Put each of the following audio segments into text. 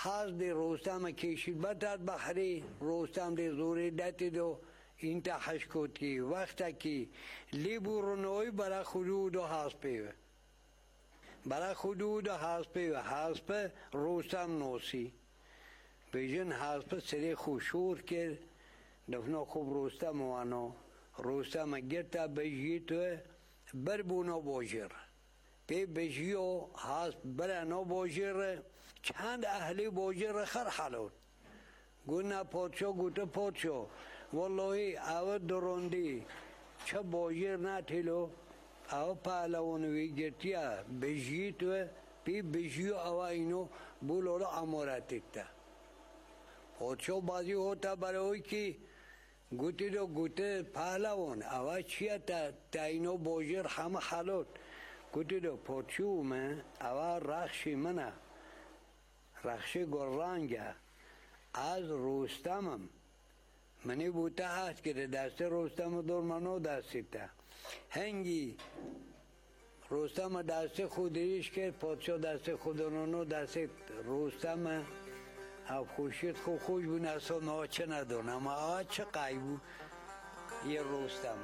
خاص دی رستم کشید بتاد بحری رستم دی زوری دتی دو این تا حشکوتی وقتا کی لیبورنوی برا خدود و حاسپیوه برا خدود و حاسپیوه حاسپ رستم نوسی بیجن حاسپ سری خوشور کرد دفنو خوب رستم وانو رستم گرتا بجیتو بربونو بوجر پی بجیو حاسپ برانو بوجر چند اهلی بوجر خر حلون گونا پوچو گوتا پوچو والله او دروندی چه بوجر نتیلو او پهلوانوی گرتیا بجیتو پی بجیو او اینو بولو اموراتیکتا پوچو بازی ہوتا برای کی گوتی دو گوته پهلوان او چیه تا اینو بوجر همه حلوت گوتی دو پوچو من او رخشی منه رخشی گرانگه از رستمم منی بوته هست که دست رستم دور منو دستیتا هنگی رستم دست خودریش کرد پادشاه دست خودانو دست رستم او خوشید خوش بونه اصلا نه چه ندونم اما چه قیبو یه رستم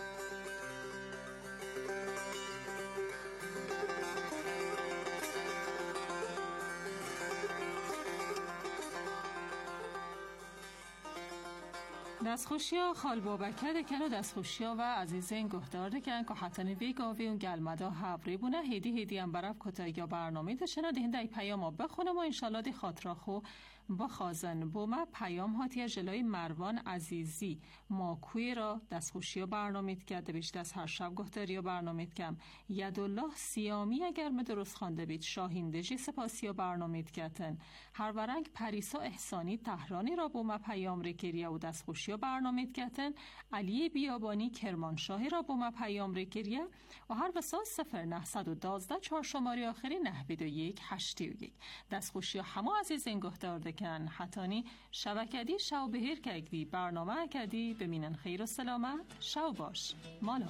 دستخوشیا خال بابکر دکن و دستخوشیا و عزیزین گهدار دکن که حتنی وی گاوی اون گلمدا حبری بونه هیدی هم برف کتایی یا برنامه داشتن ده هنده ای پیام بخونه و انشالله دی خاطرا خو بخوازن بومه پیام هاتی جلوی مروان عزیزی ماکوی را دستخوشیا برنامه کرده بیشت از هر شب گهداری برنامه کم یدالله سیامی اگر من درست خوانده بید شاهیندجی سپاسیا برنامه کردن هر ورنگ پریسا احسانی تهرانی را بومه پیام ریکریا و دستخوشیا برنامه کردن علی بیابانی کرمانشاهی را بومه پیام ریکریا و هر وساس 0912 4 شماره آخری 921 81 دستخوشیا همه عزیزین گهدار کن حتانی شبکدی شو بهیر کگدی برنامه کدی بمینن خیر و سلامت شو باش مالا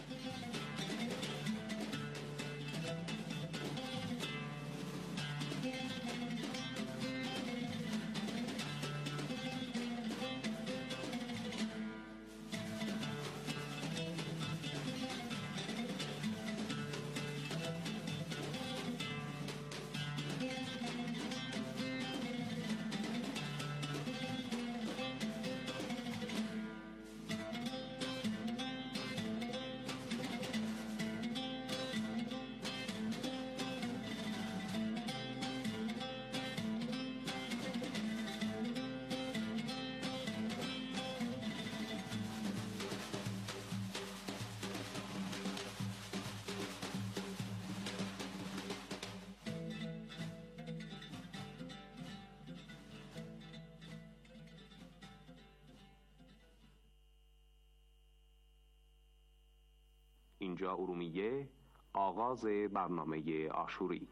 اینجا ارومیه آغاز برنامه عاشوری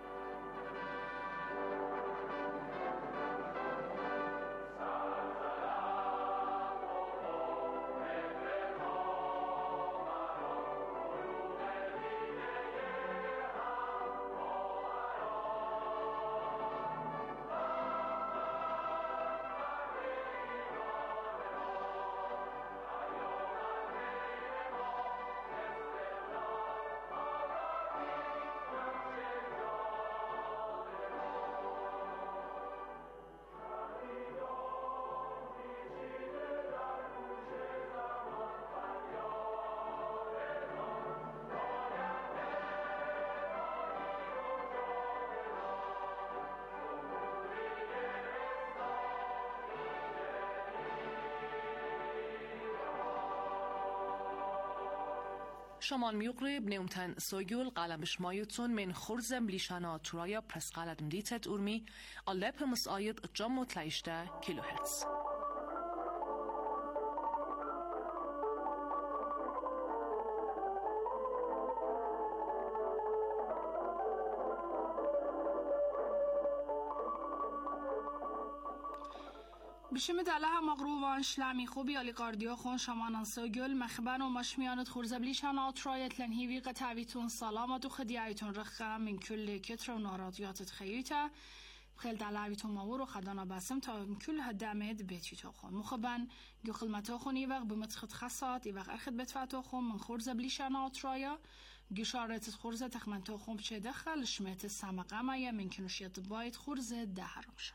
شمال میقرب نمتن سوگل قلم شمایتون من خرزم لیشانا ترایا پرس قلم دیتت ارمی علب مساید جام و تلیشته کیلوهرتز بشم دلها مغروبان شلامی خوبی علی قاردیا خون شمانان سوگل مخبن و مشمیانت خورزبلیشان آترایت لنهیوی قطعویتون سلامت و خدیعیتون رخم من کل کتر و نارادیاتت خیویتا خیل دلعوی تو ماور و خدانا بسم تا کل هدامد بیتی تو خون مخبن گو خلمتو خونی وقت بمتخد خصات ای وقت اخد بتفتو خون من خورز بلیشانات رایا گشارت خورز تخمنتو خون بچه دخل شمت سمقه مایه من کنوشیت باید خورز ده هرمشا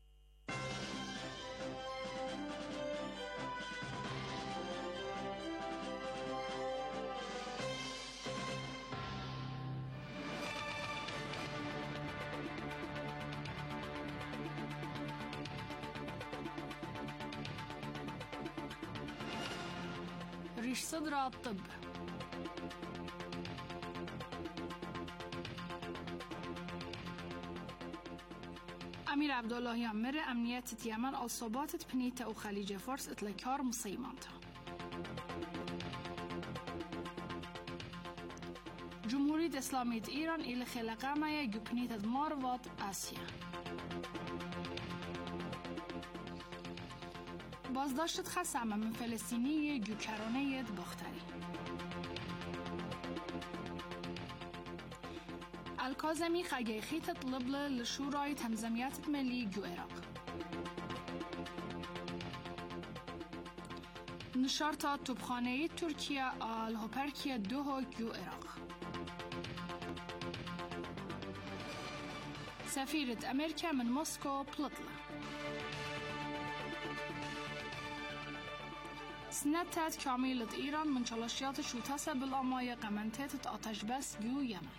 ريش صدر الطب أمير عبد الله يامر أمنيات اليمن الصوبات بنيتا وخليج فارس اتلكار مصيمانتا جمهورية إسلامية إيران إلى خلقة ما يجبنيت ماروات آسيا بازداشت خصم من فلسطینی گوکرانه باختری الکاظمی خگه خیت طلب لشورای تنظیمیت ملی جو عراق نشارت توپخانه ترکیه الهوپرکی دوه جو عراق سفیرت امریکا من مسکو پلطله سنتت كاميلة إيران من شلاشيات شو تسب الأماية قمنتات آتش بس جو يمن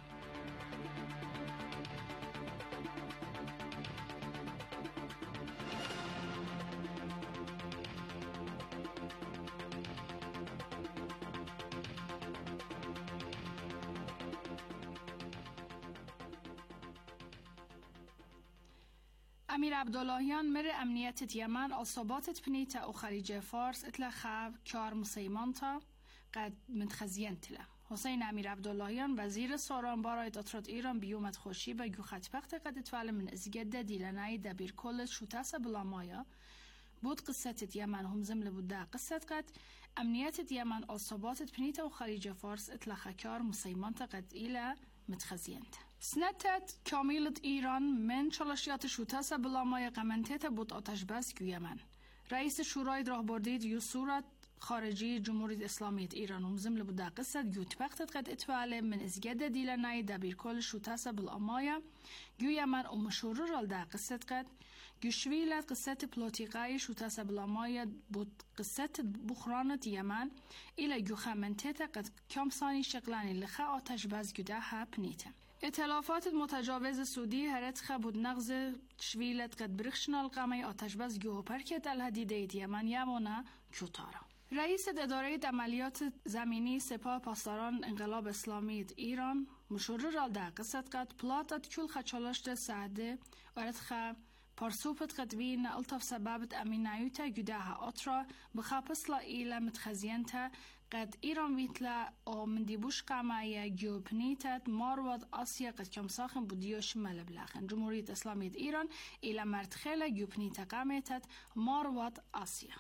امیر عبداللهیان مر امنیت یمن اصابات بنیتا و خلیج فارس اتلخاب کار مسیمانتا قد متخزین تله حسین امیر عبداللهیان وزیر ساران برای اطراد ایران بیومد خوشی و گو خطبخت قد اتفعل من ازگده دیلنای دبیر کل شوتاس بلامایا بود قصت یمن هم زمل بوده قصت قد امنیت یمن اصابات بنیتا و خلیج فارس اتلخاب کار مسیمانتا قد ایله متخزین سنتت كاميلة إيران من شلاشيات شوتاسة بلاماي قمنتت بود آتش بس جو يمن رئيس شورای راهبردید یو صورت خارجی جمهوری اسلامی ایران هم زمل بوده قصد جو تبختت قد اتفاله من ازگده دیلنای دبیر کل شوتاسة بلاماي جو يمن و مشورو رال ده قصد قد جو شویلت قصت پلوتیقای شوتاسة بلاماي بود قصت بخرانت يمن إلى جو خمنتت قد کم ثانی شغلانی لخا آتش بس جو ده ها پنیته ائتلافات متجاوز سودی هرتخ بود نغز شویلت قد برخشنا القمه آتش بس گوه پرکت الهدیده یمن یمونه کتارا رئیس اداره عملیات زمینی سپاه پاسداران انقلاب اسلامی ایران مشورر را در قصد قد پلاتت کل خچالاشت سعده ورتخ پارسوپت قدوین الطف سببت امینایوتا گداها آترا بخاپسلا ایلا متخزینتا قد ایران ویتلا او من دیبوش قمعی گیوپنیتت مارواد آسیا قد کم ساخن بودیوش ملبلخن جمهوریت اسلامیت ایران ایلا مرتخیل گیوپنیت قمعیتت مارواد آسیا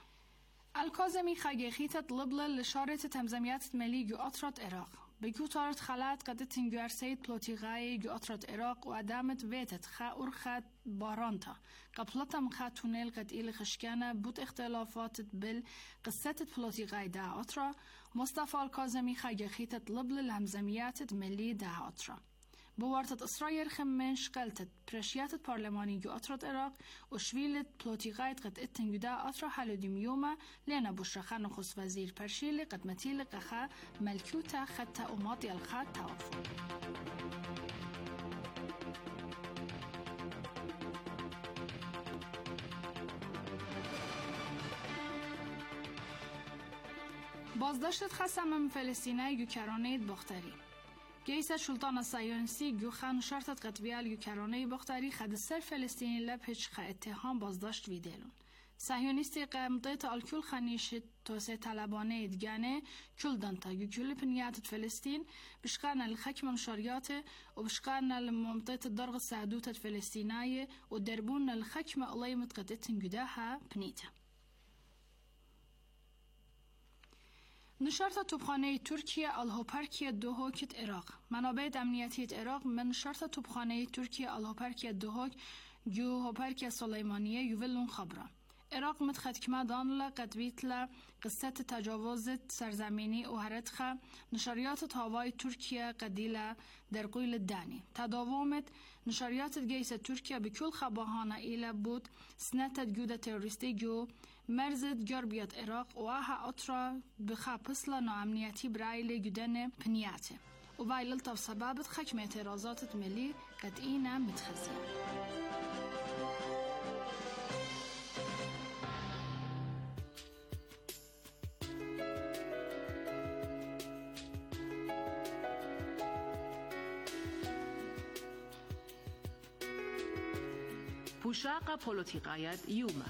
الکاظمی خگیخیتت لبل لشارت تنظیمیت ملی گو آترات عراق بگو تارت خلات قد تنگوار سید پلوتیغای گو آترات عراق و ادامت ویتت خا ارخت بارانتا قبلتا مخا تونل قد ایل خشکانه بود اختلافاتت بل قصتت پلوتیغای ده آترا مصطفى الكاظمي خگیخیتت لبل الهمزمیاتت ملی ده آترا بوارتت اسرائیل خمن شقلتت پرشیاتت پارلمانی جو آترات عراق و شویلت پلوتیغایت قد اتنگو ده آترا حلو دیمیوما لینا بشرخه نخص وزیر پرشیل قد متیل قخه ملکوتا خطا اوماتی الخط توافق بازداشت خصم من فلسطینه گوکرانه باختری گیس سلطان صهیونیستی گوخان شرطت قطبیال گوکرانه باختری خد سر فلسطینی لپچ خ اتهام بازداشت ویدلون صهیونیستی قمطیت الکل خنیشت توسعه طلبانه دگانه کل دانتا گوکل پنیات فلسطین بشقان الحكم مشارياته وبشقان المنطقة الدرغ السعدوت الفلسطينية ودربون الحكم الله متقدتن جداها بنيته نشرت توپخانه ترکیه الهوپرکی دوهوک عراق منابع امنیتی عراق من نشرت توپخانه ترکیه الهوپرکی دوهوک جو هوپرک سلیمانیه یوولون خبره عراق متخد کما دانلا قدویتلا قصة تجاوز سرزمینی و هرتخه نشریات تاوای ترکیه قدیله در قویل دانی تداومت نشریات گیس ترکیه بکل خباهانه ایله بود سنت جوده تروریستی جو مرزد جربیت عراق و آها اطرا بخا پسلا ناامنیتی برای جدن پنیاته و وایل التف سبابت خکم اعتراضات ملی قد اینا متخزن بوشاق پوليتيقايات يوما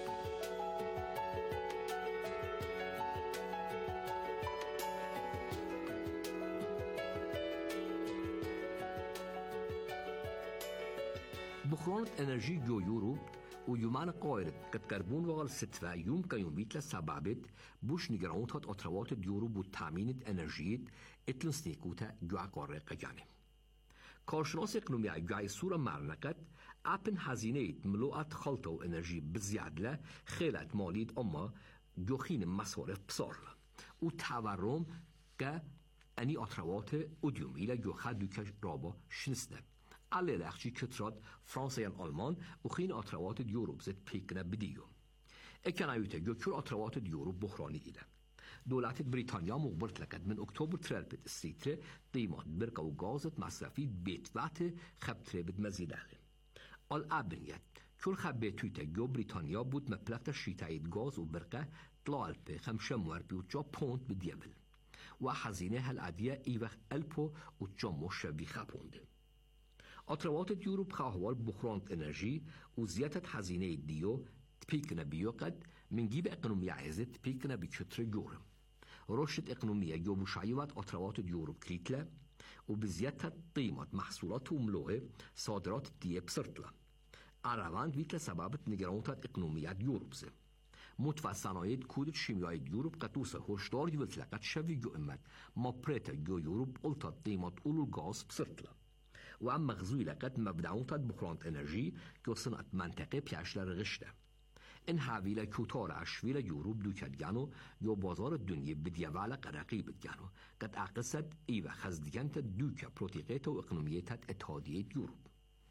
بخرانة انرژی جو یورو و یومان قایر قد كربون وغال ستفا يوم كيوميت لسبابت بوش نگرانت هات اطروات دیورو بود تامینت انرژیت اتلن سنیکوتا جو قاره قجانه کارشناس اقلومی جای سورة مرنقت اپن هزینه ملوعت خلطه و انرژی بزیادله خیلت مالید اما جوخین مصارف بسارله و تورم که انی اطروات ادیومیله جوخه دوکش رابا شنسته علی لخچی کتراد فرانسه یا آلمان و خین اطروات دیوروب زد پیکنه بدیو اکنایوته جوکر اطروات دیوروب بحرانی ایده دولت بریتانیا مقبرت لکد من اکتبر ترلپت استیتره قیمت برقه و گازت مصرفی بیت وقت خب تربت مزیده آل ابنیت کل خب بیتویته جو بریتانیا بود مپلخت شیطایت گاز و برقه طلالپه خمشمور بیو جا پوند بدیبل و حزینه هل عدیه ایوخ الپو و جا مشوی خپونده اطروات دیوروب خواهوال بخراند انرژی و زیادت هزینه دیو تپیکنه بیو قد من جیب اقنومی عزت تپیکنه بکتر جورم رشد اقنومی جو بشایوات اطروات دیوروب کلیتله و بزیادت قیمت محصولات و ملوه صادرات دیه بسرطله عرواند ویتل سبابت نگرانتات اقنومیات یوروب زه متوسطانایت کودت شیمیای یوروب قطوسه هشدار یولت لقد شوی جو امت ما پریتا جو یوروب قلتات قیمت اولو گاز بسرطله و ام مغزوی لقد مبدعونتات بخراند انرژی جو صنعت منطقه پیاشل رغشته این حویل کوتار اشویل یوروب دوکدگانو یا بازار دنیا بدیوال قرقی بدگانو قد اقصد ایوه خزدگانت دوکه پروتیقیت و اقنومیت اتحادیه یوروب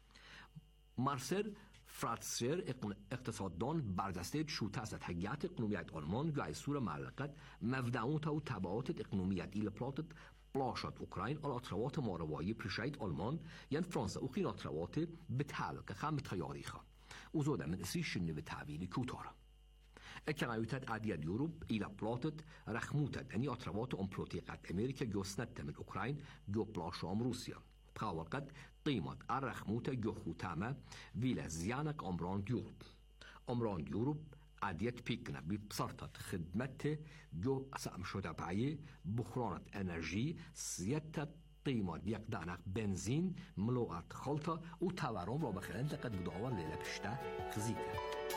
مارسل فراتسر اقتصاددان بردسته شوته از حقیقت اقنومیت آلمان گای سور معلقت مبدعونت و تبعات اقنومیت ایل پلاتت بلاشت اوکراین آل اطروات ماروایی پرشاید آلمان یعن فرانسه و خین اطروات بتحلق خم تیاریخا و زوده من اسیشن به تعویل کوتاره اکنایوتت عدید یوروب ایلا پلاتت رخموتت انی اطروات امپروتیقت امریکا گوسنت من اوکراین گو پلاشام روسیا بخاورقت قیمت الرخموت گو خوتامه ویل زیانک امران یوروب یوروب عدیت پیکنه بی بسرطت خدمت جو سام شده بعیه بخرانت انرژی زیادت قیمت یک دانق بنزین ملوعت خلطه و تورم را بخیرند لقد بداور لیله پشته خزیده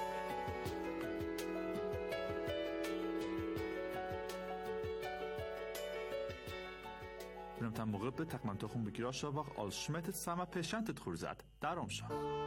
برمتن موقع به تقمن تخم بگیرا شاوق آل شمتت سما پیشنتت خورزد درام شا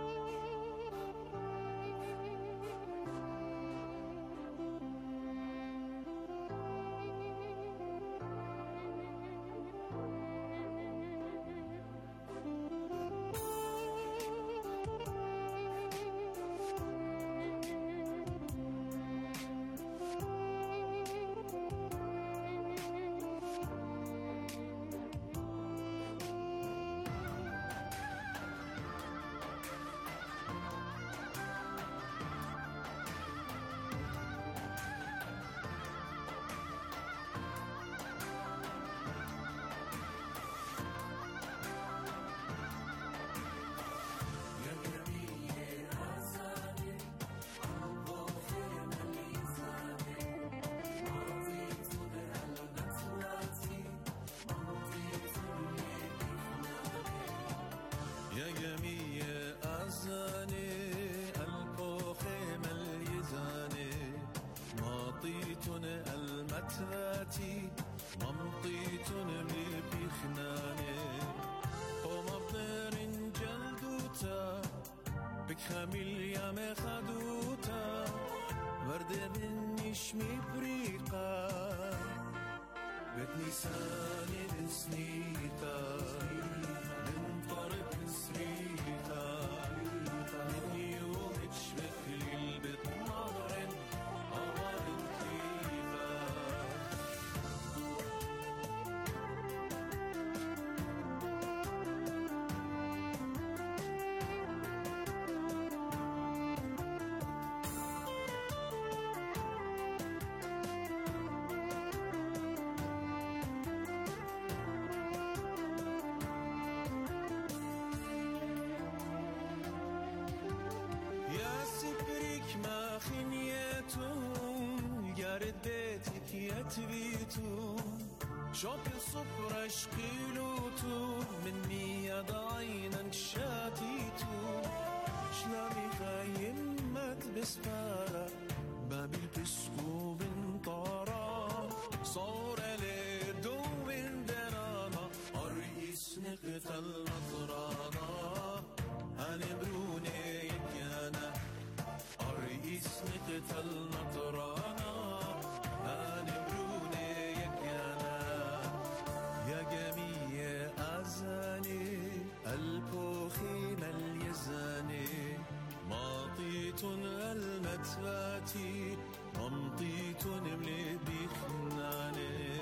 المتراتي ممطيتون بخناني ومبنر جلدوتا بكم اليم خدوتا ورد بنش مبريقا بتنسان بسنيتا من طرف سريتا من يوم تشبك البيت نظر أمر كيفا شوف الصبر اشقيلوتو من مياد عينا شاتيتو شلامي خايمت بسبارة باب البسكو بنطارا صور لدو من درانا أرئيس نقتل نطرانا هنبروني يكيانا أرئيس نقتل نطرانا المتفاتي ممطيت نملي بخناني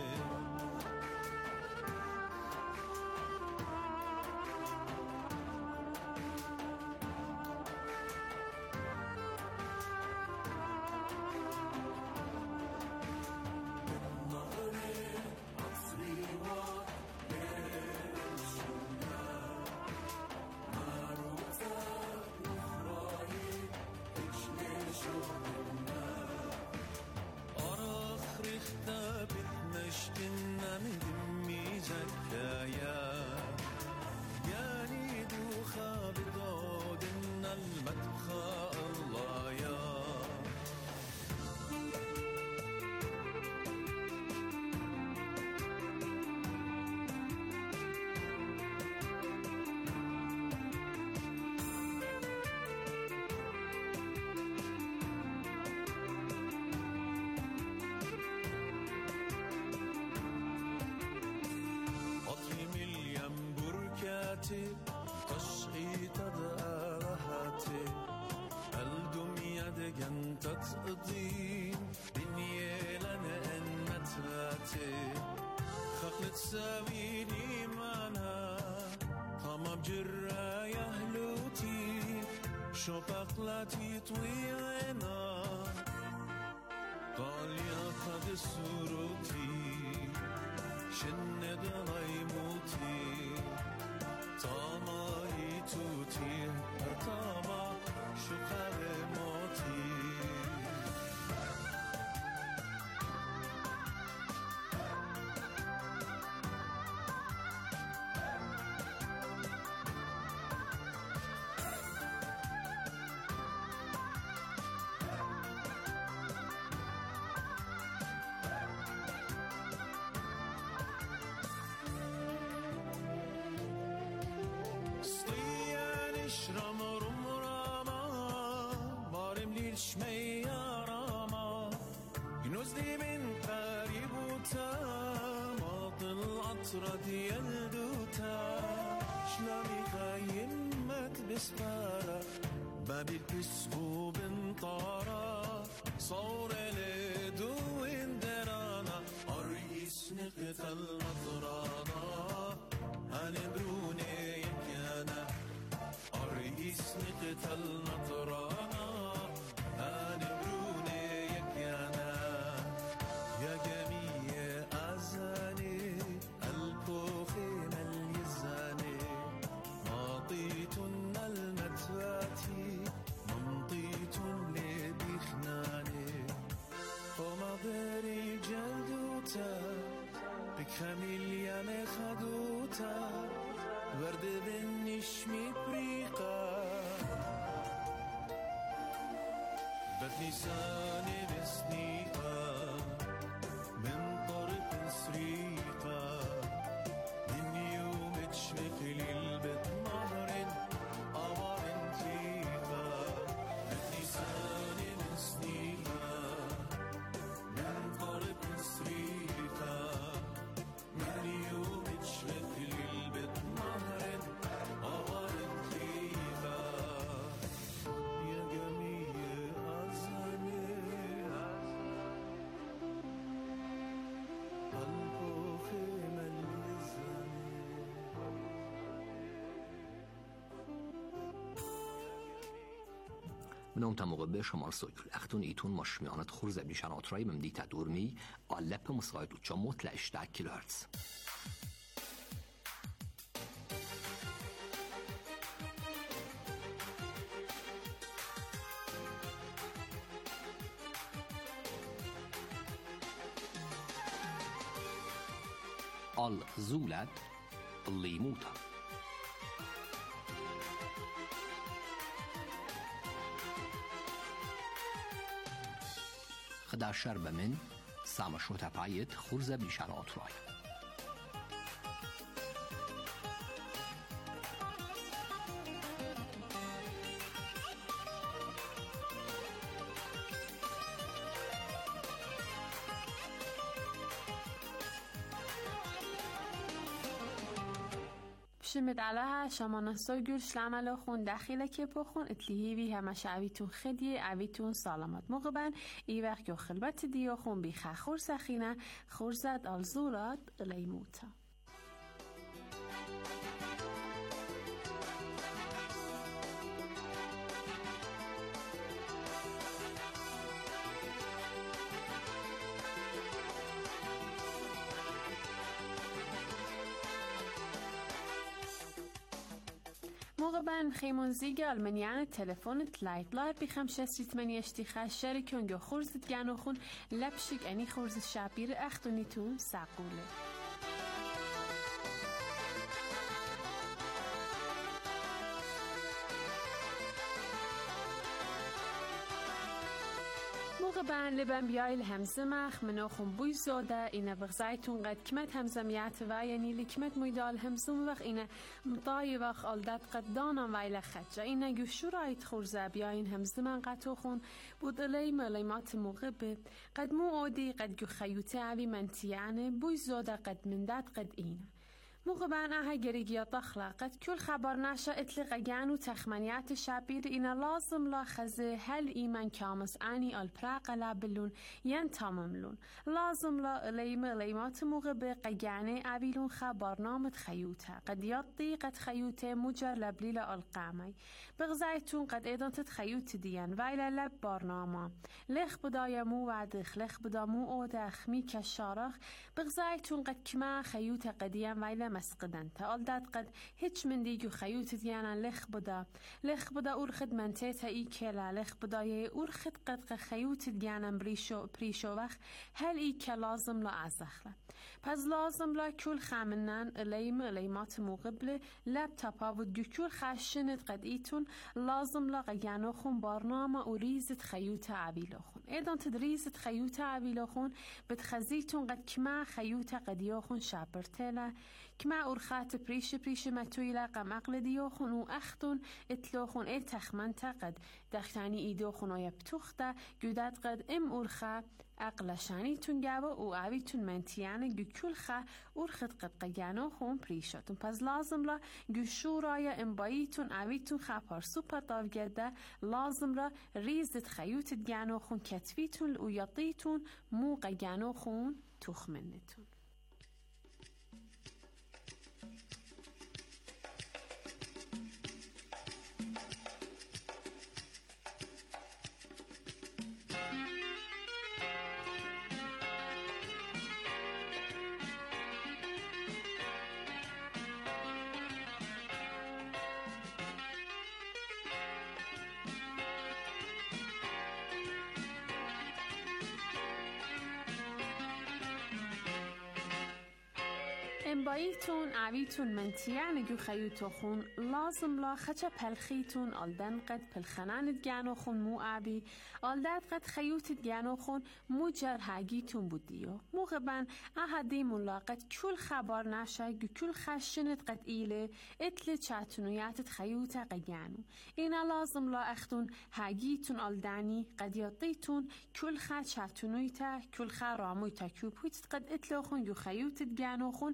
تشقي تدارهاتي الدنيا دقن تتقضين دنيا لنا النتلاتي خخلت ساويني معنا قام بجرى يهلوتي شبقلاتي طويلنا قال يا قد سروتي شند غيموتي تامایی توتی ارتاما شقر موتی ردي الدوتا شلامي خايمت بسبارة باب البسكو بنطارة صور لدو اندرانا أرئيس نقتل نطرانا هنبروني يكيانا أرئيس نقتل نطرانا هنبروني يكيانا يا جميع أزاني الكوخين اليزاني ماطيتن المتواتي ممطيت لبخناني قمضري جلدوتا بكاميليا مخدوتا ورد بالنشمي بريقا بتنساني بسنيقا من طرف سريقا من يوم تشمك للبيت نهر أمر تيقا منهم تموقع به شمال سویل اختون ایتون مشمیانت خورز بلیشانات رای ممدیت دورمی آلپ مساعد و چموت لاشته کیلوهرتز. الزولد الليموتة خدا شرب من سامشوتا بايت خرزة بلشانات راي. شمد علىها شمان سوگل شلعمل خون داخل کیپو خون اتلیهی همش عویتون خدیه عویتون سالمات مقبن ای وقت که خلبت دیو خون بیخه خور سخینه خورزد الزورات لیموتا. موقعاً خیمون زیگ آلمانیان تلفن تلایت لایت بیخم شستریت منی اشتیخه شریکون گو خورزت گنو خون لبشک انی خورز شابیر اختونیتون ساقوله. موقعاً لبن بیایل همزمخ مناخون بوی زاده اینه بغزایتون قد کمت همزمیت و یعنی لکمت مویدال همزم وقت اینه مطای وقت آلدت قد دانم ویل خدجه اینه گوشو رایت خورزه بیاین همزمن قطو خون بود الی ملیمات موقع بد قد مو آدی قد گو خیوته عوی منتیانه بوی زاده قد مندد قد اینه. موقعاً اها گریگیا تخلا قد كل خبر نشا اطلق جانو تخمنيات شابير إن لازم لا خزه هل إيمان كامس أني البراق لابلون ينتمملون لازم لا ليمات موقع قجاني أبيلون خبرنامة خيوتها قد يطي قد خيوته مجر لبليل القامي بغزايتون قد أيضا تتخيوت ديان ويلا لب برنامه لخ بدايا مو وعدخ لخ بدا مو أودخ مي كشارخ بغزايتون قد كما خيوته قديان ويلا مسقدن تالدت قد هیچ من دیگو خیوت دیانا لخ بدا اور خدمنتیتا ای کلا لخ بدا یه اور خد قد خیوت دیانا پریشو وقت هل ای که لازم لا ازخله پس لازم لا کل خامنن لیمات مقبل لپتاپا و دکول خشنت قد ایتون لازم لا قیانو خون برنامه و ریزت خیوت عبیلو خون ایدان تدریزت خیوت عبیلو خون بتخزیتون قد کما خیوت قدیو خون شابرتله كما أرخات بريش متويلة قم عقل ديوخن وأختن اتلوخن إيه تخمنتا قد دختاني إيدوخن ويبتوختا جودات قد أرخا عقل شاني تنجابا وعوي تنمنتيانه جو كل خا أرخت قد قيانوخن بريشاتن پس لازم لا جو شورايا إمبايتون عويتون خا پارسو پتاو جده لازم لا ريزت خيوت ديانوخن كتفيتون ويطيتون مو قيانوخن تخمنتون. امبایتون عویتون منتیان جو خیوتو خون لازم لا خچه پلخیتون آلدن قد پلخناند گانو خون مو عبی آلدت قد خیوتت گانو خون مو جرهاگیتون بودیو موقعاً احدی ملاقات کل خبر نشه جو کل خشنت قد ایله اتل چاتونیاتت خیوتا قیانو اینا لازم لا اختون هاگیتون آلدانی قد یاطیتون کل خا چاتونیتا کل خا رامویتا کیوپویت قد اتلو خون جو خیوتت گانو خون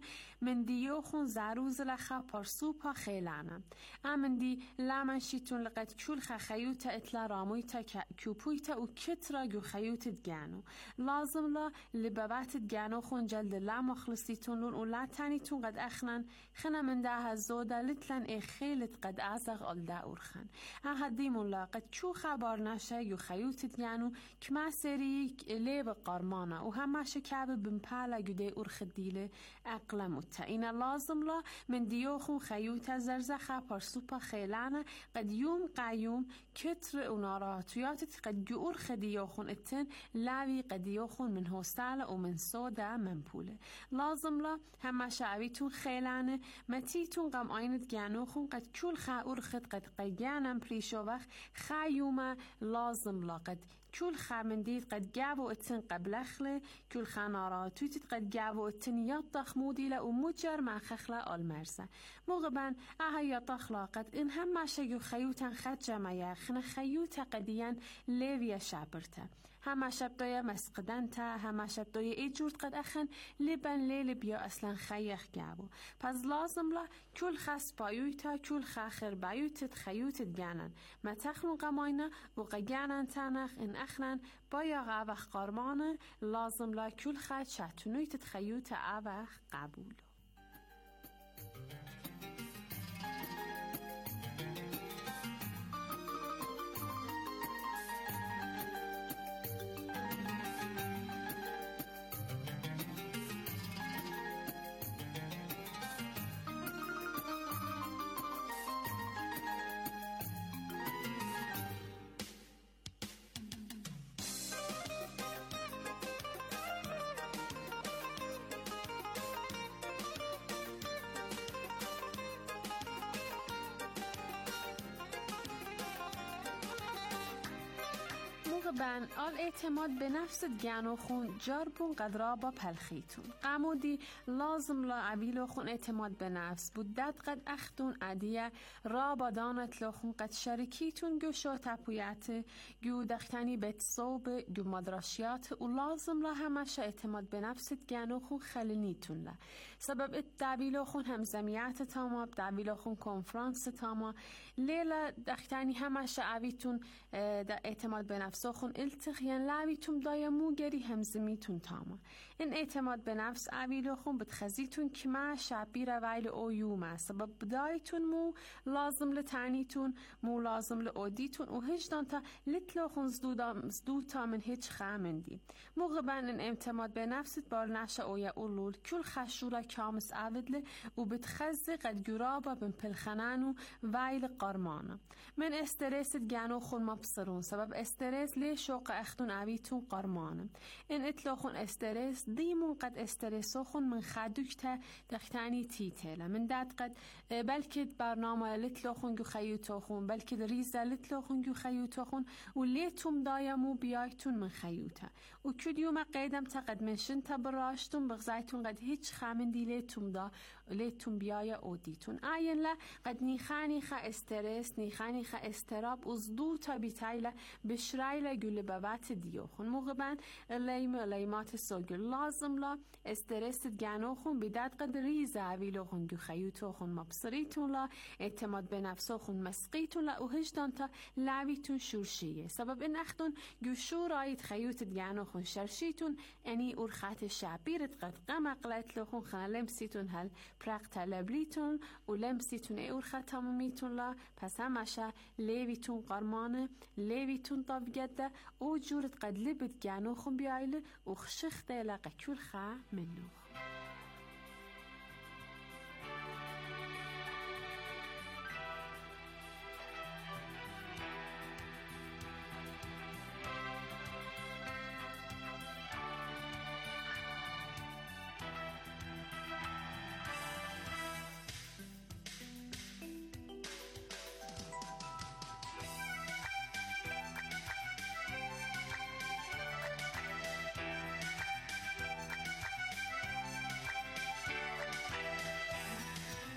من دیوخون زروز لخا پارسوپا خیلانم امندی لامنشیتون لقد کول خیوت اتلا رامویتا کوپویتا و کترا جو خیوت دگانو لازم لا لبابات دگانو خون جلد لا مخلصیتون لون و لا تانیتون قد اخنن خنا من ده زودا لتلن خیلت قد ازغ الدا اورخن هدیمون لا قد کو خبر نشه جو خیوت دگانو کما سری لیب قرمانه و همش کعب بمپالا جده اورخ دیله اقلموتا اینا لازم لا من دیوخون خیوت زرزخه پارسوپا خیلانه قد یوم قیوم کتر اوناراتویاتت قد جور خدیوخون اتن لاوی قدیوخون من هستاله و من سودا من پوله لازم لا همه شعبیتون خیلانه متیتون قم آیند گانوخون قد کل خاور خد قد قیانم پریشو وقت خیومه لازم لا قد كل خامنديت قد جابوا اتن قبل أخله كل خاناراتوت قد جابوا اتن يطخ موديلة ومجر مع خخلة المرسى مغبان يطخلا قد إن هم شيء خيوتا خدجة ما يخن خيوتا قديان ليفيا شابرتا هما شبدايا مسقدنتا هما شبدايا ايجورت قد اخن لبن ليل بيا اصلا خيخ جابو پس لازم لا كل خس بايوتا كل خاخر بايوتت خيوتت جانن ما تخلو قماينا وقجانن تانخ ان اخنن بايا غاوخ قارمانه لازم لا كل خد شاتنويتت خيوتا اوخ قبول بن آل اعتماد به نفست گن و خون جاربون قدرا با پلخیتون قمودی لازم لا عبیل و خون اعتماد به نفس بود داد قد اختون عدیه را با دانت لخون قد شرکیتون گوشو تپویت گو دختنی بیت صوب گو مدراشیات و لازم لا همش اعتماد به نفست گن و خون خلینیتون لا سبب دعویل و خون همزمیت تاما دعویل و خون کنفرانس تاما لیلا دختنی همش عویتون اعتماد به نفس خون التخيان لاويتم دايمو جري همزميتون تاما ان اعتماد بنفس عويلو خون بتخزيتون كما شعبيرا ويل او يوما سبب بدايتون مو لازم لتعنيتون مو لازم لأوديتون وهجدان تا لتلو خون زدوتا من هيج خامندي مغبان ان اعتماد بنفست بار ناشا او يا اولول كل خشورا كامس عودله وبتخزي قد جرابا بن پلخنانو ويل قرمانا من استرست جانو خون مبصرون سبب استرس ليه شوق اختون عويتون قرمانم ان اتلاخون استرس ديمون قد استرسوخون من خدوكتا دختاني تيتيلا من داد قد بلكد برنامه لتلاخون جو خيوتوخون بلكد ريزا لتلاخون جو خيوتوخون وليتم دايمو بيايتون من خيوتا وكل يوم قيدم تقد منشن تبراشتون بغزايتون قد هيج خامن دي ليتم بيايا اوديتون آين لا قد نيخانيخا استرس نيخانيخا استراب وزدوتا بيتايلا بشرايلا گل بابات دیوخون مغبن لیمات سوگل لازم لا استرس گنوخون بیداد قد ریزه عویلوخون گو خیوتوخون مبصریتون لا اعتماد به نفسوخون مسقیتون لا و هجدان تا لعویتون شورشیه سبب این اختون گو شورایت خیوت گنوخون شرشیتون انی ارخات شعبیرت قد قمقلت لوخون خنا لمسیتون هل پرق لبلیتون و لمسیتون ای ارخات تمامیتون لا پس همشه لیویتون قرمانه لیویتون طبقده او جورت قد لبت جانوخم بيايله وخشخت لقى كل خا منه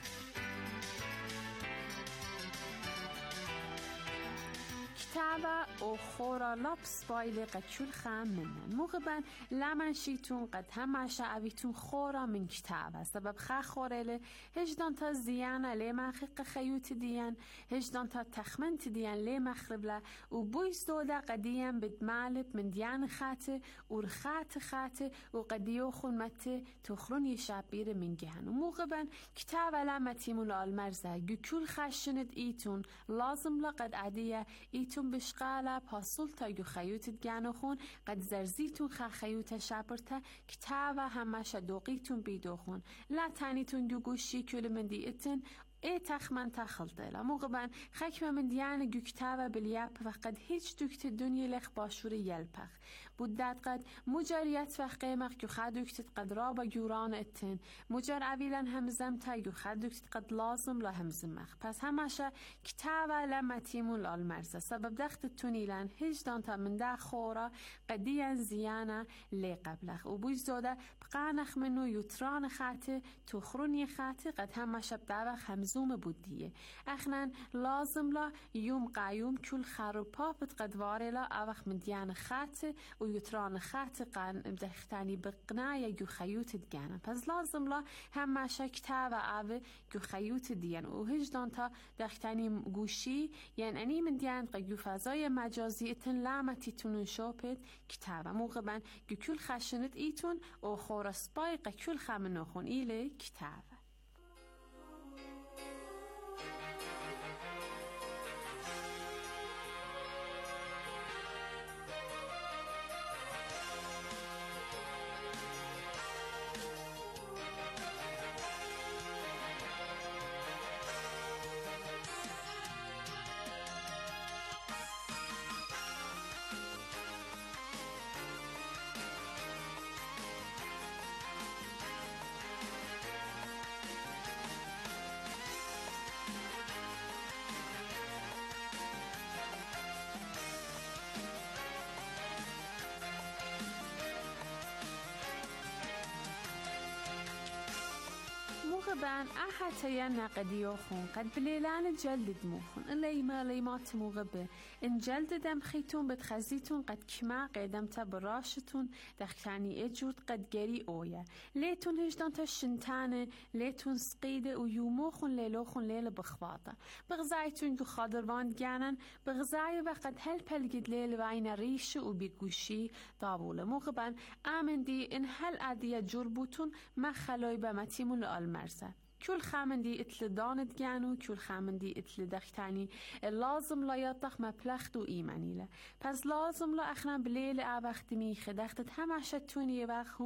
كتابة او خورا لابس بایل قد کل خم منن موقع بن لمن شیتون قد هم شعبیتون خورا من کتاب سبب خوره هجدان تا زیان لی مخق خیوت دیان هجدان تا تخمنت دیان لی مخرب لا و بویس دودا قدیم بدمالب من دیان خاته و خاته و قدیو خون مته تخرون یشابیر من جهان و موقع بن کتاب علامتیمون المرزه گکول خشنت ایتون لازم لقد عدیه ایتون بشقاله پاسول تا یو خیوتت گانو خون قد زرزیتون خیوت شابرته کتاب همش دوقیتون بیدو خون لا تانیتون یو گوشی کل من دیتن تخمن تخلطه موقع بن خکم من دیان گو کتابه بلیاب و قد هیچ دکت دنیا لخ باشور یلپخ بودت قد مجریت و قیمق گو خد دکتت قد رابا گوران اتن مجر اویلن همزم تا گو خد دکتت قد لازم لا همزمخ پس همشه کتابه لمتیمون لالمرزه سبب دخت تونیلن هجدان تا من ده خورا قدیان زیانه لی قبلخ و بوی زوده بقانخ منو یوتران خاته تخرونی خاته قد همشه بدوخ همزوم بودیه اخنن لازم لا یوم قیوم کل خروپا بد قدواره لا اوخ من دیان خاته و یوتران خاته قن دختانی بقنای گو خیوت دیانه پس لازم لا همشه کتاب آوه گو خیوت دیان و هجدان تا دختانی گوشی یعنی انی من دیان قیو فضای مجازی اتن لامتی تونن شوپد کتاب موقع بن گو کل خشنت ایتون و خورسپای قیل خمنو خون ایله کتاب بان أحتيا نقديو خون قد بليلان جلد دموخون اللي ما ليمات مغبة إن جلد دم خيتون بتخزيتون قد كما قدم تبراشتون دختاني اجود قد جري أويا ليتون هجدان تشنتانة ليتون سقيدة ويوموخون ليلوخون ليل بخواطة بغزايتون جو خادروان جانن بغزاي وقد هل جد ليل وين ريش وبيقوشي طابولة مغبان آمن دي إن هل أدية جربوتون ما خلوي بمتيمون لألمرزة كل خامندي اتل داند جانو كل خامندي اتل دختاني لازم لا يطخ مبلخت و إيماني له پس لازم لا اخنا بليل اوخت ميخ دختت همشه توني وخ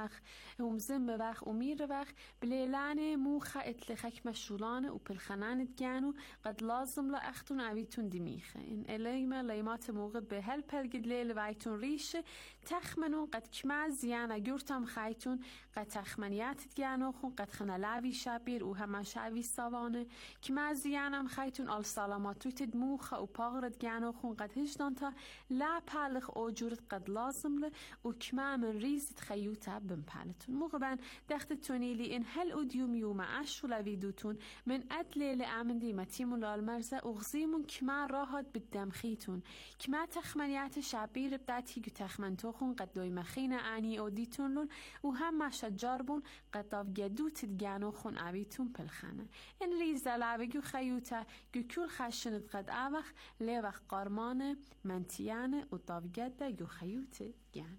همزم وخ و مير وخ بليلانه موخه اتل خك مشولانه و پلخنانت جانو قد لازم لا اختون اويتون دميخه ان اليما ليمات موقع به هل پلگد ليل ويتون ريشه تخمنون قد كما زيانا جورتم خايتون قد تخمنياتت جانو خون قد خنلاوي شابير و همه شعوی سوانه که مزیانم خیتون آل سلاماتوی دموخه و پاغرد گانو خون قد هجدان تا لا پالخ اوجورت قد لازم له و کما من ریزت خیوتا بمپالتون مغبن دخت تونیلی ان هل ادیوم یوم عشو لویدوتون من ادلیل امندی متیمون لالمرزه اغزیمون کما راحت بدم خیتون کما تخمنیات شابیر بداتی گو تخمنتو خون قد دوی مخین انی اودیتون لون و هم مشجاربون قد داف گدوت گانو خون اویتون پلخانه این ریز دلعوه گو خیوتا گو کل خشنت قد اوخ لیوخ قارمانه منتیانه و داوگده گو خیوت گانه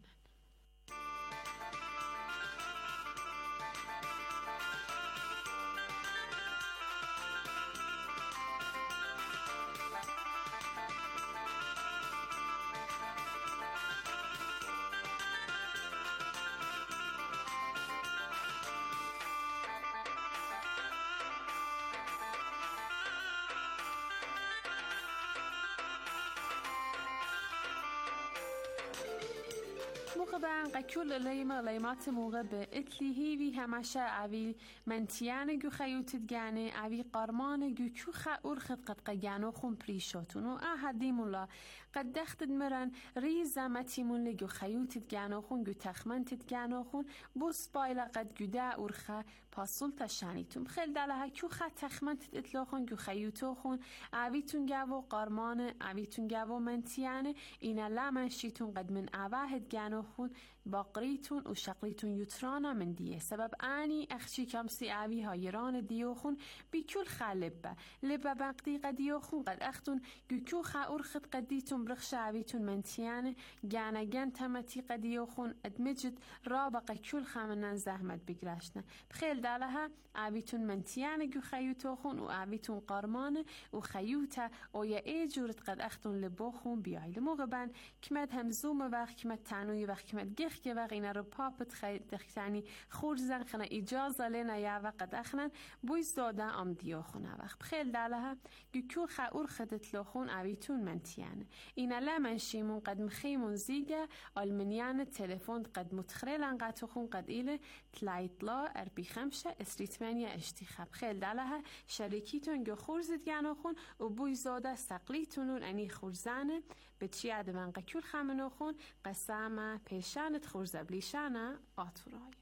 موقع بان قکول لیمات موقع به اتلی هیوی همشه اوی منتیان گو خیوتت گانه اوی قرمان گو چو خور خد قد قیانو خون پریشاتون و احدیمولا قد دختد مرن ریزا متیمون لگو خیوتت گانو خون گو تخمنتت گانو خون بوس بایلا قد گو دا اورخه پاسول تشانیتون خیل دلها کیو خد تخمنتت اتلاخون گو خیوتو خون اویتون گاو قرمان اویتون گاو منتیانه اینا لامنشیتون قد من اوهد گانو خون باقریتون و شقلیتون یوترانا من دیه سبب آنی اخشی کمسی اوی هایران دیو خون بیکول خالبه لبه بقدی قدیو خون قد اختون گوکو خاور خد قدیتون برخش اویتون منتیانه گانه گن تمتی قدیو خون ادمجد رابقه کول خامنن زحمت بگرشنه بخیل دالها اویتون منتیانه گو خیوتو خون و اویتون قرمانه و خیوته و یا ای جورت قد اختون لبو خون بیای لموقع بن کمت همزوم وقت کمت تانوی وقت کمت گخ که وقت اینا رو پاپت خیلی دختانی خور زن خنا اجازه لینا یا وقت اخنن بویز داده ام دیو خونه وقت بخیل دالها گکو خور خدت لخون اویتون منتیانه اینا لمن شیمون قد مخیمون زیگه آلمنیان تلفن قد متخرلن قد خون قد ایله تلایتلا اربی خمشه استریتمنیا اشتیخب خیل دالها شریکیتون گو خور زدگانو خون و بویز داده سقلیتونون انی خورزانه به چی عدمن قکول خمنو خون قسامه پیشانت خورزبلیشانه آتورای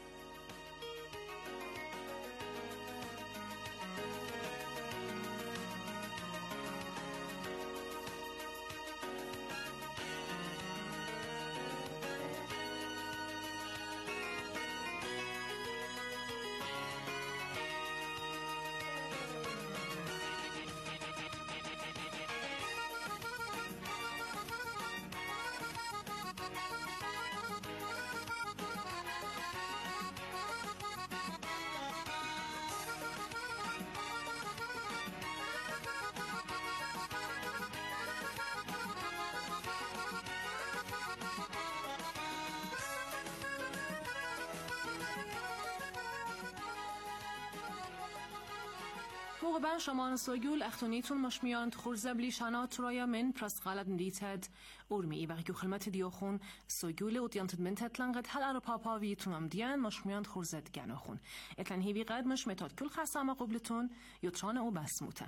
موقع بر شما سوگول اختونیتون مشمیان خورزب لیشانا ترایا من پرست غالب ندیتد اورمی وقتی خلمت دیوخون سوگول و دیانتد من تطلنقد هل ار پاپا ویتون ام دیان مشمیان خورزد گناخون اتلن هیوی قد مش متاد کل خسامه قبلتون یوتران او بسموته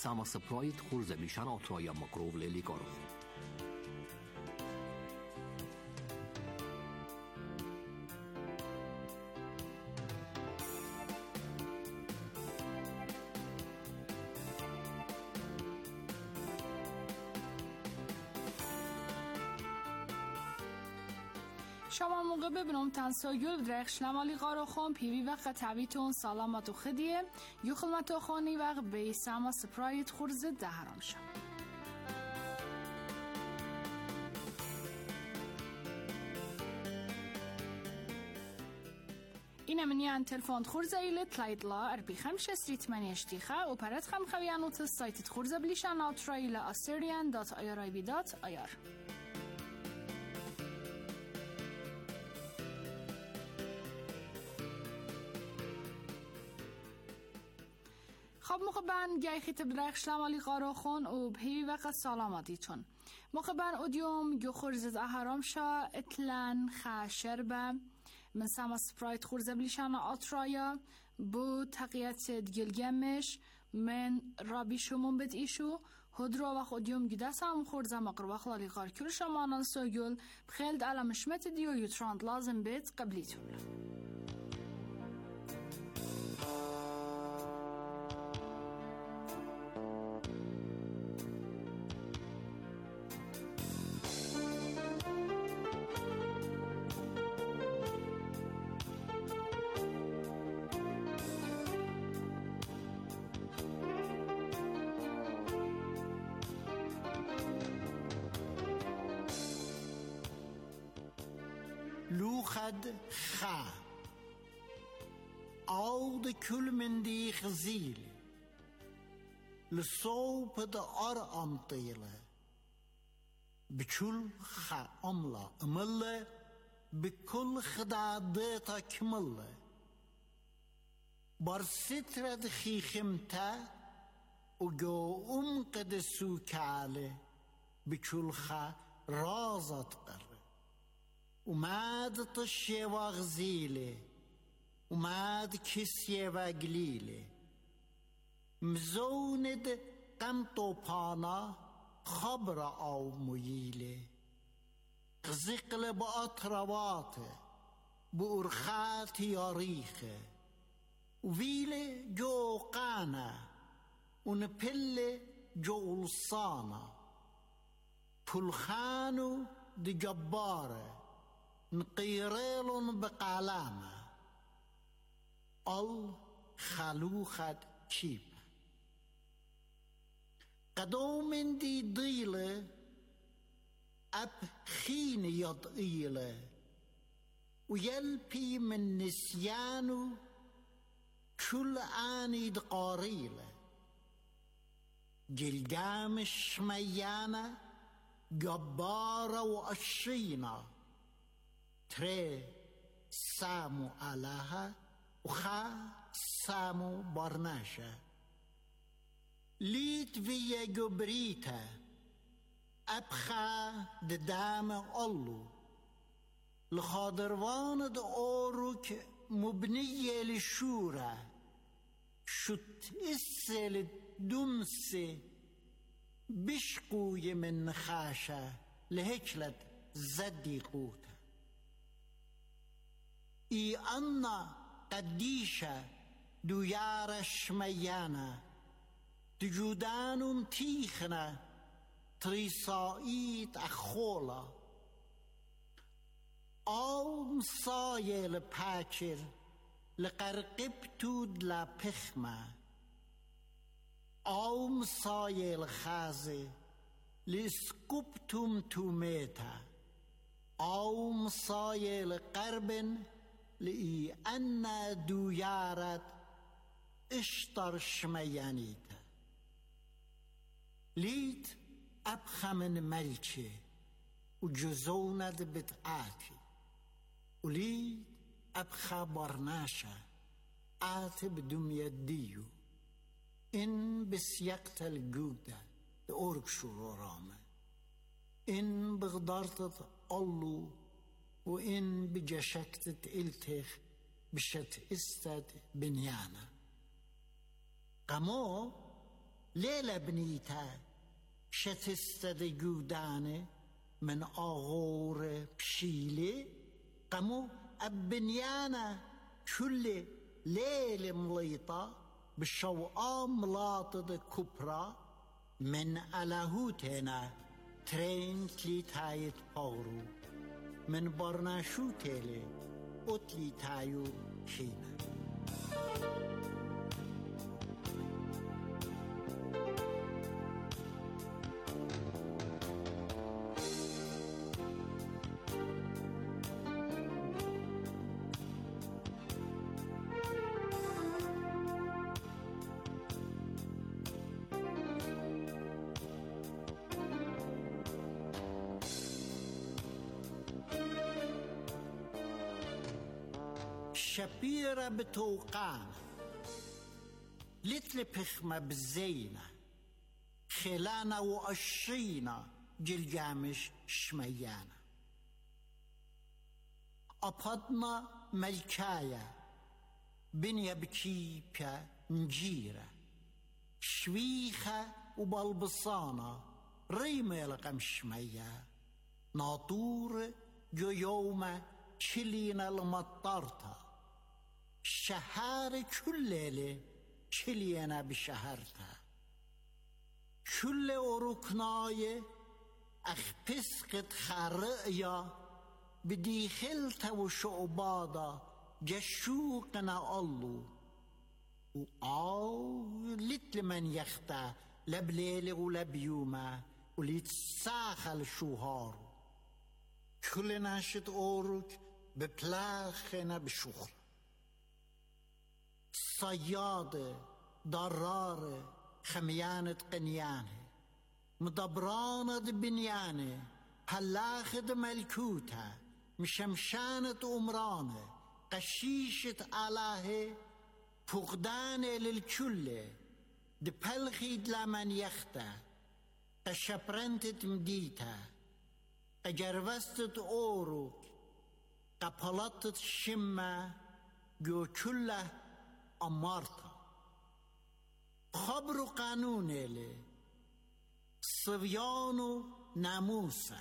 Sama Sprite خورزه بیشان آترایا مکروو لیلی کارو. شما موقع ببینم تنساگل بدرخ شلمالی قارو خون پیوی وقت تبیتون سلامت و خدیه یو خلمت خونی وقت به سما سپرایت خورزه ده حرام شد. این منیان تلفن خورزه ایله تلایدلا اربی خمش استریت منیشتیخه و پرد خم خویانوت سایت خورزه بلیشان آترایل assyrian.irib.ir. خب مخبن گای خیت بدرخ شلمالی قارو خون و بهی وقت سلامتی چون مخبن اودیوم گو خورزد احرام شا اتلن خاشربه من سما سپرایت خورزه بلیشان آترایا بو تقییت گلگمش من رابی شمون بد ایشو هدرو وقت اودیوم گیده سام خورزه مقر وقت لالی قار کل شمانان سوگل بخیلد علم شمت دیو یوتراند لازم بید قبلیتون. لوخد خا عود كل من دي خزيل لصوب دا أرقم طيلة بكل خا أملا أملا بكل خدا ديتا كملا برسترد خيخمتا وجو قد سوكالة بكل خا رازت قر وماد طشي وغزيلة وماد كسي وقليلة مزوند قمطو بانا خبرة أو ميلة غزقل بأطرواته بأرخات ياريخه وفيلة جو قانا ونبل جو الصانا فلخانو دي جباره نقيريل بقلامه الخلوخد كيب قدوم دي ضيلة أب خين يضئيلة ويلبي من نسيانو كل آني دقاريلة جلجامش ميانة جبارة وأشينة تري سامو علىها وخا سامو برناشا ليت فيا جبريتا أبخا ددام الله لخادروان دأوروك مبنية للشورى شت إسل دمسي بشقوي من خاشا لهكلت زدي قوتا إي أنا قديشة دويارة شميانة تجودانم تيخنا تريصائيت أخولا أو مصايل باكر لقرقبتود لا بخمة أو مصايل خازي لسكبتم توميتا أو مصايل قرب لإي أنا دويارت اشتر شميانيتا ليت أبخى من ملكي وجزوند بتعاتي وليت أبخى برناشا آتي بدم يديو إن بسيقت الجودة لأورك شرورامة إن بغدارتت الله وإن بجشكتت إلتخ بشت استد بنيانا قمو ليلة بنيتا شتستد جودانه من آغور بشيلي قمو أبنيانا كل ليلة مليطة بالشوقة ملاطة كبرى من ألاهوتنا ترين تليتايت باورو من برناشو تيلي أتليتايو خينا شبيرة بتوقعنا لتل بخمة بالزينة خلانا وقشينا جلجامش شميانا أبضنا ملكايا بنيا بكيبيا نجيرة شويخة وبالبصانة ريمة لقم شميا ناطور جو يوم كلينا المطارتا شهر كل ليلة كلينا بشهرتا كل أروكناي أخبسقت خرقيا بديخلتا وشعبادا جشوقنا الله لتل من يختا لبليلة ولبيوما وليتساخل شوهار كل ناشط أوروك ببلاخنا بشخر صيادة ضرارة خميانة قنيانة مدبرانة بنيانة هلاخة ملكوتها مشمشانة أمرانة قشيشة علاه فقدانة للكل دبلخيد لمن يختا قشبرنتت مديتا قجروستت أوروك قبلتت شمة جو كله أمارتا خبر قانون إلي صبيانو ناموسا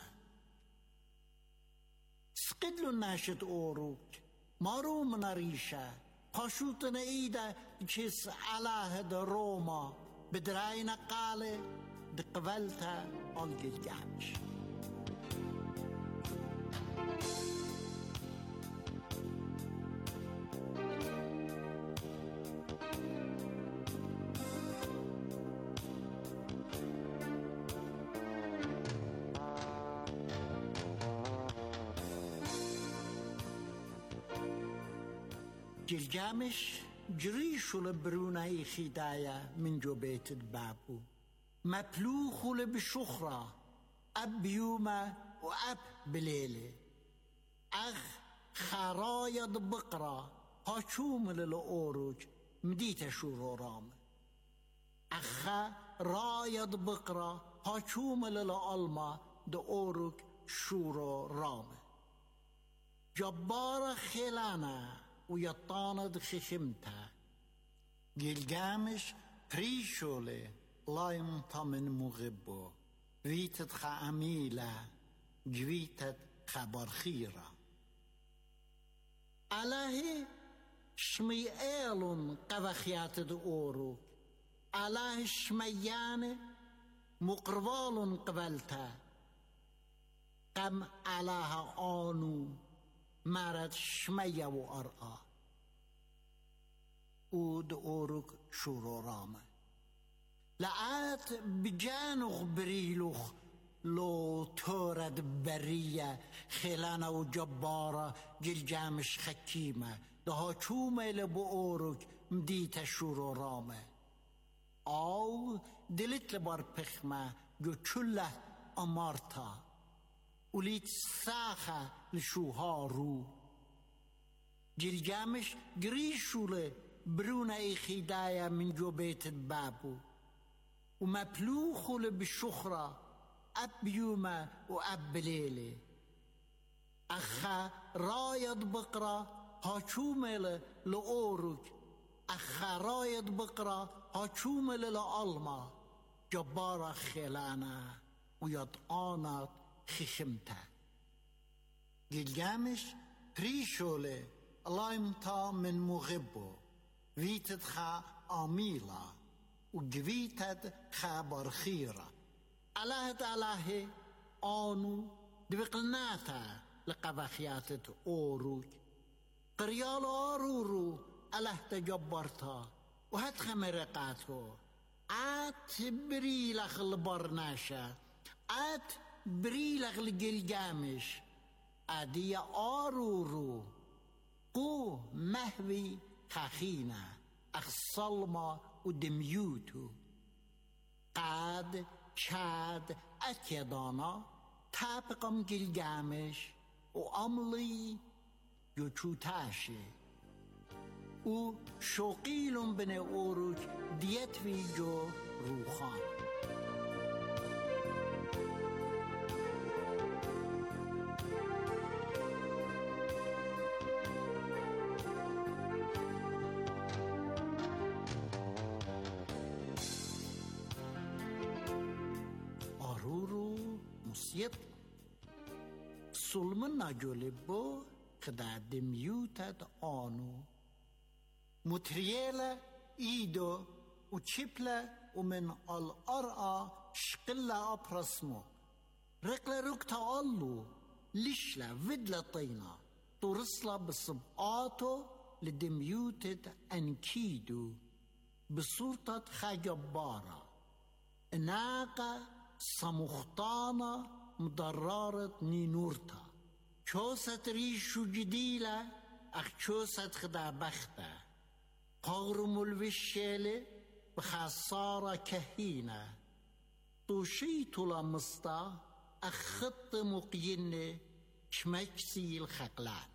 سقدلو ناشد أوروك مارو مناريشا قاشوتنا إيدا كيس على روما بدراينا قالي دقبلتا ألقي الجامش جلجامش جريشو لبروناي خدايا من جو بيت البابو مبلوخو لبشخرة أب يوما وأب بليلة أخ خرايد بقرة هاشوم للأوروج مديت شورو رام أخ رايد بقرة هاشوم للألما دو أوروج شورو رام جبارة خلانا ويطاند خشمتا جلجامش بريشولي لايم طمن مغبو فيتت خاميلة جويتت خبر خيرة علاه شميئيلون قوخيات دورو علاه شميان مقربال قبلتا قم علاه آنو مرد شمية وأرقى ود أورك شورو رامة لعات بجانوخ بريلوخ لو تورد برية خلانة وجبارة جلجامش خكيمة دها چومة لبو أورك مديت شورو رامة أو دلت لبار پخمة جو چله أمارتا وليت ساخة لشوها رو جلجامش قريشولة برونا اي خدايا من جو بيت البابو ومبلوخولة بالشخرة أب يوما وأب ليلة أخا رايد بقرة هاشومة لأورك أخا رايد بقرة هاشومة لألما جبارا خيلانا ويطعانات خشمتا جلجامش ريشولي لايمتا من مغبو فيتت خا آميلا وجويتت خا برخيرة علاه آنو دوقلناتا لقبخياتت أوروك قريال آرورو علاه تجبرتا وهات خمرقاتو عات بريلخ البرناشا عات بريلخ الجلجامش عدي آرورو قو مهوي خاخينا أخصلما ودميوتو قاد شاد أكيدانا تابقم جلجامش وأملي يوچوتاشي و شوقيلم بن أوروك ديت فيجو روخان أرورو مسيط سلمنا جولبو خدا دميوتت آنو متريالة إيدو وشيبلة ومن الأرقى شقلة أبرسمو رقلة ركتا ألو ليشلة فدلة طينة ترسلة بصبقاتو لدميوتت أنكيدو بصورة خجبارة ناقة سمختانة مضرارة نينورتا شوست ريشو جديلة أخ شوست خدا بخته قارم الوشيلة بخسارة كهينة توشيت لمستا أخط مقينة شمكسي الخقلان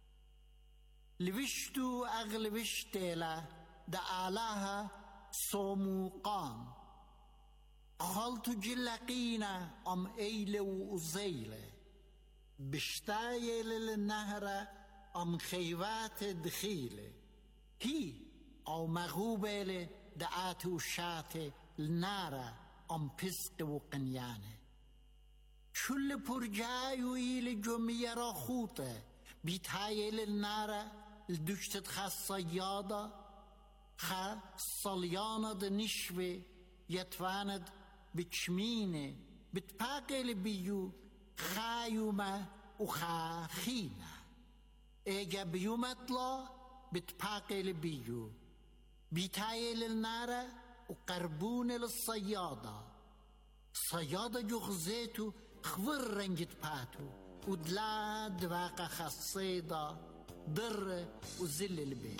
لوشتو أغلوشتيلة دعالاها صوموقان خلطو جلقينة أم إيلة وأزيلة بشتايل للنهر أم خيوات دخيلة هي أو مغوبة دعات وشات النار أم بسق وقنيانة شل برجاي ويل جميع راخوطة بيتهايل النار الدشتت خا الصيادة خا صليانة دنشوة يتواند بتشمينة بتباقل بيو خايومة وخاخينة اجا بيومتلا بتباقل بيو بيتايل النار وقربون للصيادة صيادة جغزيتو خور رنجت باتو ودلا دواقة خصيدة در وزل البيت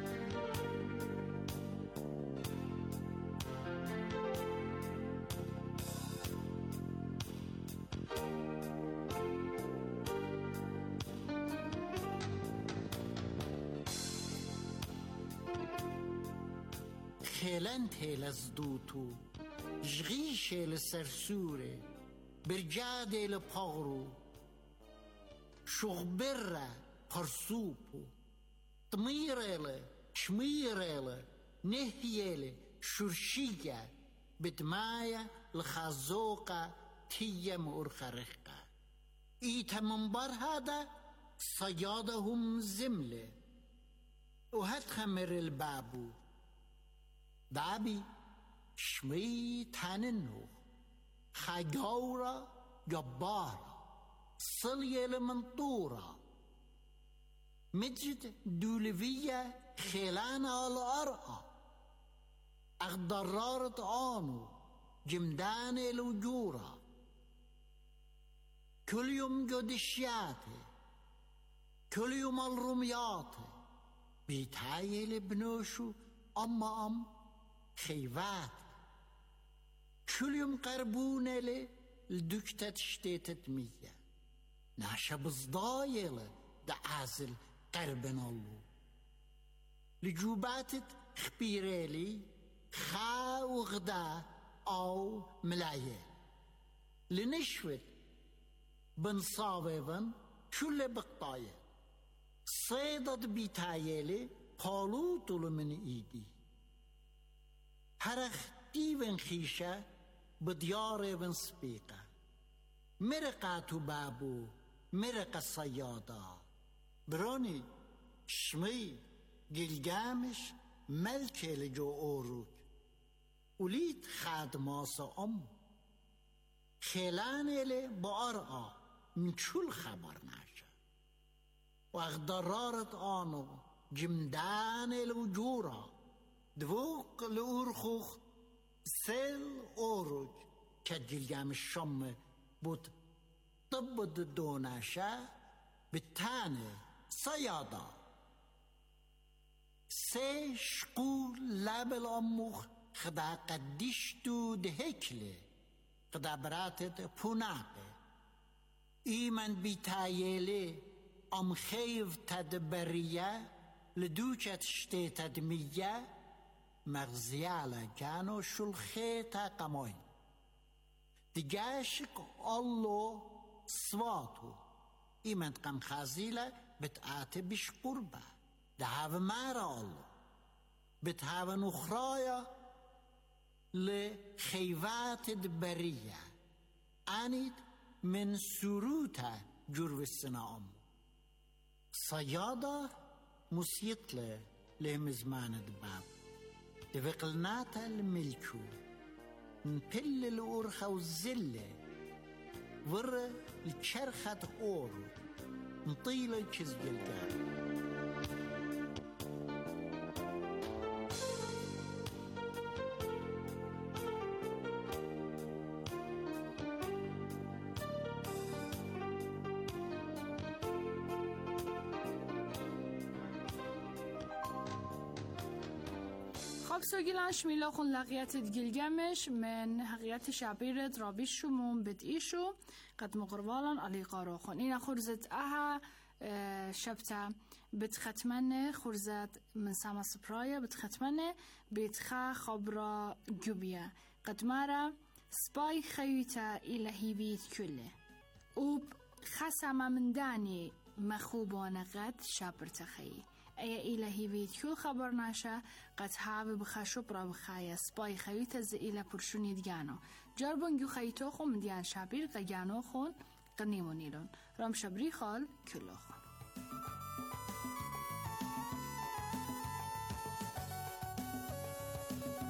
خيلانت هيلزدوتو جغيش هيلسرسوري برجاد هيلباغرو شغبرة برسوبو تمير هيلي شمير هيلي نهي هيلي شرشية بتمايا الخازوقة تيم أرخرقة إيتا منبر هذا صيادهم زملة وهات خمر البابو دابي شمي تاننو خاجورة جبارة صلية لمنطورة مجد دولفية خيلانة الأرقى أخضرارة آنو جمدان الوجورة كل يوم جدشياتي كل يوم الرمياتي بيتهايل بنوشو أم خيفات كل يوم قربونة لي الدكتة شتيتت مية ناشا بصدايلة دعازل قربنا الله لجوباتت خبيريلي خا وغدا أو ملايين لنشوت بنصابيبن كل بقطاية صيدت بيتايلي قالوتو من إيدي هرخ ديوان خيشة بديار بن سبيقة مرقة بابو مرقة صيادة بروني شمي جلجامش ملك لجو اوروك وليت خادماس خيلان إلي بأرقى من شو خبر ناشا واغدرارت آنو جمدان الوجورة دوق الأورخوخ سيل أوروج كجلجام الشم بود طب دوناشا بالتاني صيادة سي شقول لابل أموخ خدا قدشتو دهكلي خدا براتت پوناقه ایمن بیتایلی ام خیف تدبریه لدوچت شتی تدمیه مغزیالا جانو شلخیتا قموین دیگاشک الله سواتو ایمن قم خازیلا بتآت بش قربه دهاو مارا الله بتهاو نخرایا لخيفات البرية أنيد من سروتا جرو السنام صيادة مسيطلة لمزمان الباب دفقلناتا الملكو نبل الأورخة والزلة ور الشرخة أورو نطيل الكزج الجار سوگیلانش میلاخون لقیت گلگمش من حقیقت شبیرت رابیش شمون بدئیشو قد مقربالان علی قاروخون این خورزت اها شبتا بتختمنه خورزت من ساما سپرایا بتختمنه بتخا خبرا جوبیا قد مارا سباي خيوتا إلهي بيت كله وب خسم من داني مخوبانا قد شابر تخي أي إلهي بيت كل خبر ناشا قد هاو بخشب را بخايا سباي خيوتا زئيلا برشوني ديانو جربون جو خيتو خو من ديان شابير قيانو خون قنيمونيلون رام شبري خال كله خون